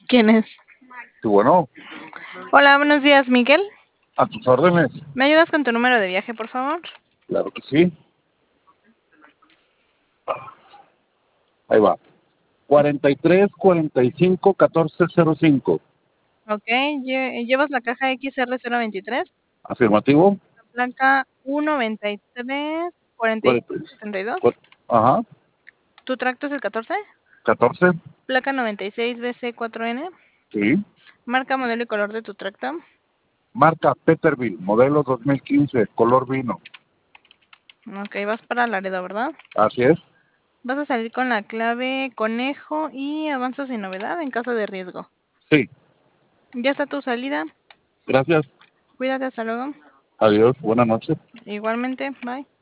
¿Quién es? Sí, bueno, Hola, buenos días, Miguel. a tus órdenes. ¿Me ayudas con tu número de viaje, por favor? Claro que sí. Ahí va. 43 45 1405. Ok, ¿llevas la caja XR023? Afirmativo. Blanca 193 Cuarenta- 45 72. Ajá. ¿Tu tracto es el 14? 14. Placa 96BC4N. Sí. Marca, modelo y color de tu tracto. Marca Peterbilt, modelo 2015, color vino. Ok, vas para Laredo, ¿verdad? Así es. Vas a salir con la clave conejo y avanza sin novedad en caso de riesgo. Sí. Ya está tu salida. Gracias. Cuídate, hasta luego. Adiós. Buenas noches. Igualmente, bye.